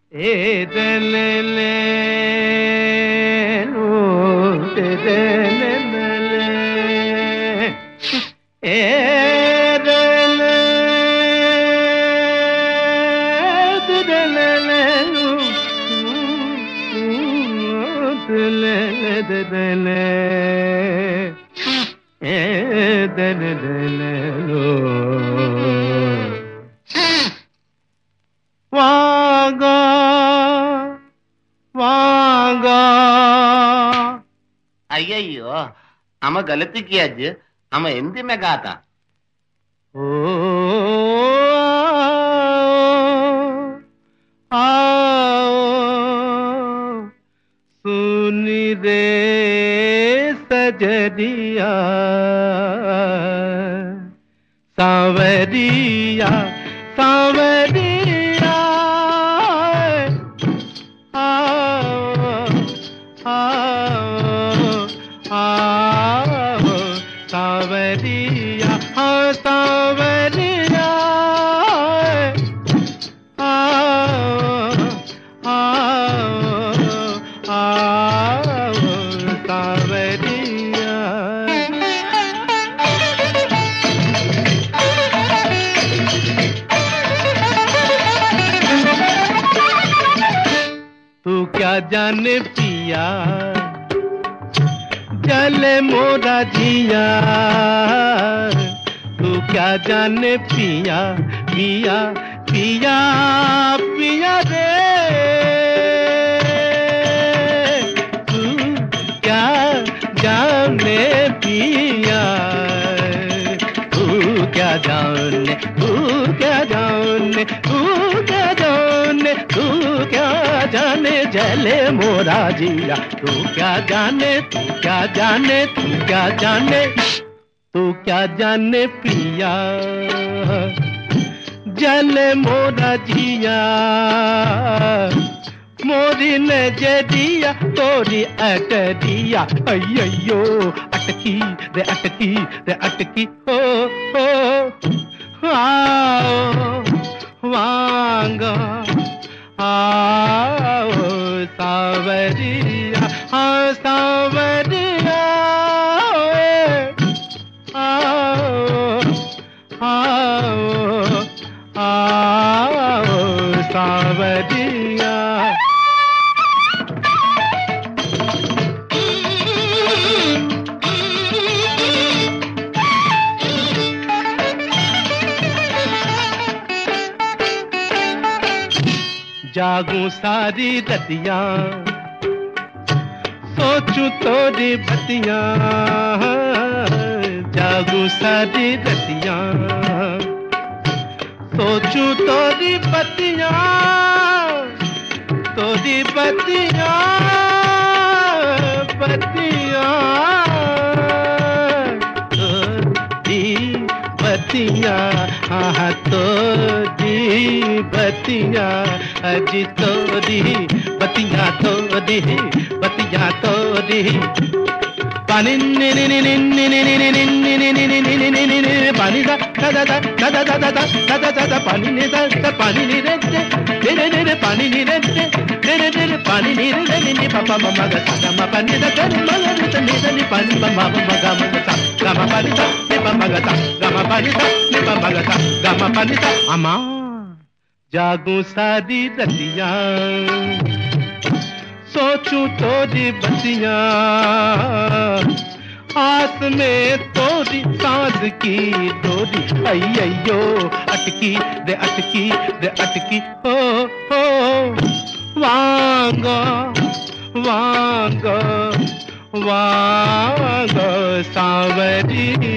ए दले ले लो दले ले ए दले दले लो दले दले ए दले लो वागा वागा ಅಯ್ಯಯ್ಯೋ ಅಮ್ಮ ಗಲತಿ ಕಿಯಾಜ್ ಅಮ್ಮ ಎಂದಿ ಮೇ ಗಾತ ओ आओ सुनी रे सजरिया सांवरिया सांवरिया सांवरिया हाँ सांवरिया सांवरिया तू क्या जाने पिया जले मोरा जिया तू क्या जाने पिया पिया पिया पिया रे तू क्या जाने पिया तू क्या जाने तू क्या जाने तू क्या जाने तू क्या जाने जले मोरा जिया तू क्या जाने तू क्या जाने तू क्या जाने तू क्या जाने पिया जले मोरा जिया मोरी ने जदिया तोरी अटरिया अय्यो अटकी रे अटकी हो आओ वांगा आओ सांवरिया हाँ सांवरिया आओ आओ आओ सांवरिया जागू सारी रतिया सोचू तोरी बतिया जागू सारी रतिया सोचू तोरी बतिया बतिया तोरी बतिया हाँ तोरी बतिया अजी तोरी बतिया तोरी पानी पानी पानी पानी पापा मम्मा गा पानी पानी अमा जागू सारी रतिया सोचू तोरी बतिया आस में तोरी सांस की डोरी अय्यो अटकी हो वांगा वांगा वांगा सांवरिया